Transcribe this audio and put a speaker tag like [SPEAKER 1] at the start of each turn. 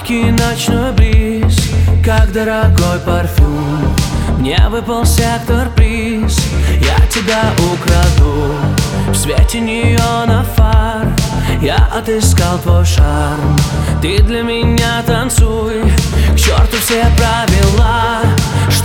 [SPEAKER 1] Легкий ночной бриз, как дорогой парфюм. Мне выпал сектор-приз, я тебя украду. В свете неона фар я отыскал твой шарм. Ты для меня танцуй, к черту все правила.